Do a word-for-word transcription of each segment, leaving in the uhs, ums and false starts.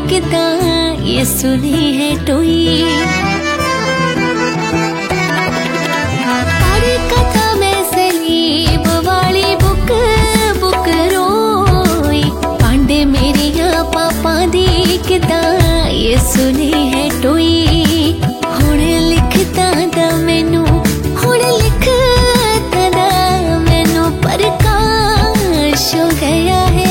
किता ये सुनी है टोई। पर कथा में सलीब वाली बुक बुक रोई, पांडे मेरिया पापा दी किता ये सुनी है टोई। हुण लिखता दा मैनू हुण लिखता दा मैनू प्रकाश हो गया है।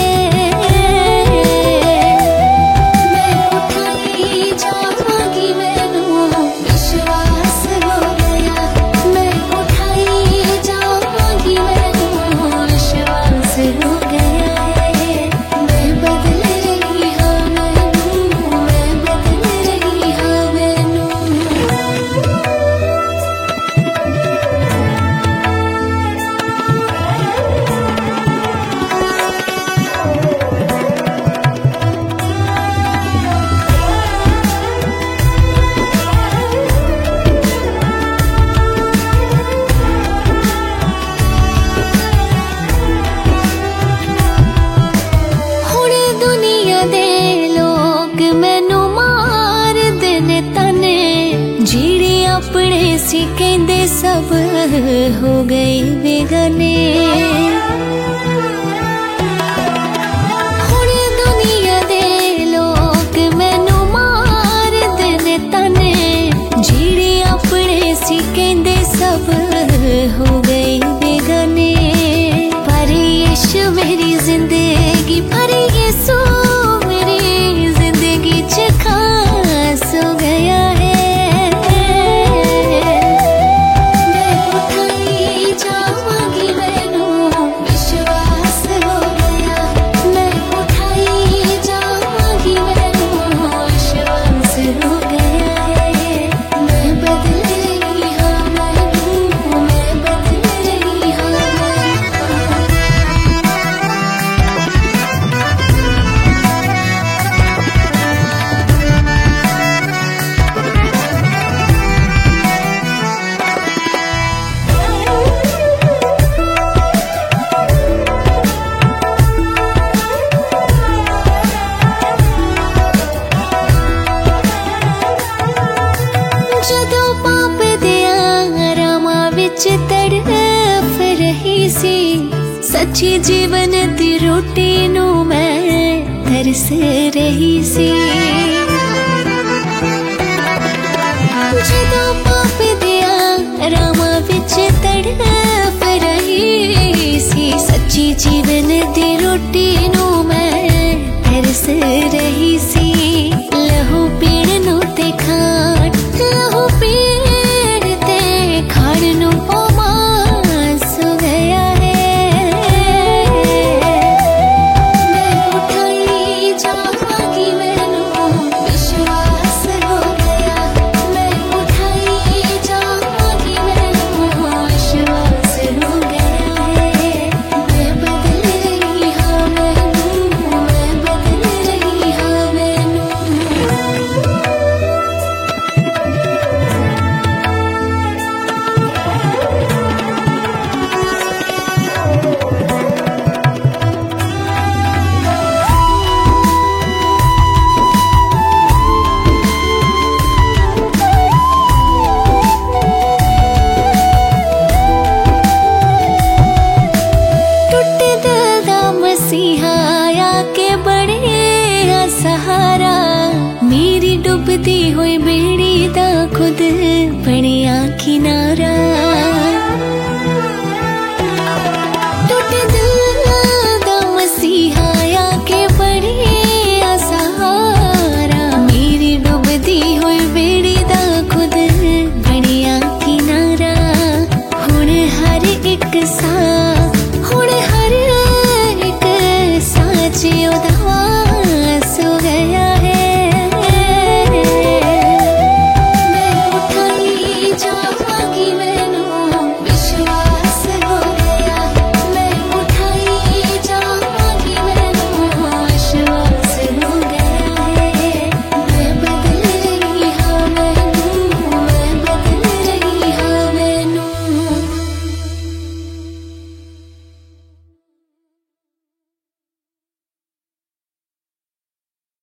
सी कहंदे सब हो गए बेगाने, हुण दुनिया दे लोग मैनू मार देने ताने। जिहड़े अपने सी कहंदे सब हो गए बेगाने। पर यीशु मेरी जिंदगी, पर यीशु मेरी जिंदगी च खास हो गया है। तड़फ रही सी सच्ची जीवन दी रोटी नू मैं तरस रही सी। जदों पाप दिया रामा विच तड़फ रही सी सच्ची जीवन दी रोटी नू मैं तरस रही सी। लहू पीण नू ते खाण, लहू पीण ते खाण नू डुबदी हुई बेड़ी दा खुद बनिया किनारा। टूट दिल दा मसीहा आके बनिया सहारा। मेरी डुबदी हुई बेड़ी दा खुद बनिया किनारा। हुण हर एक सा हुण हर एक साच ओदा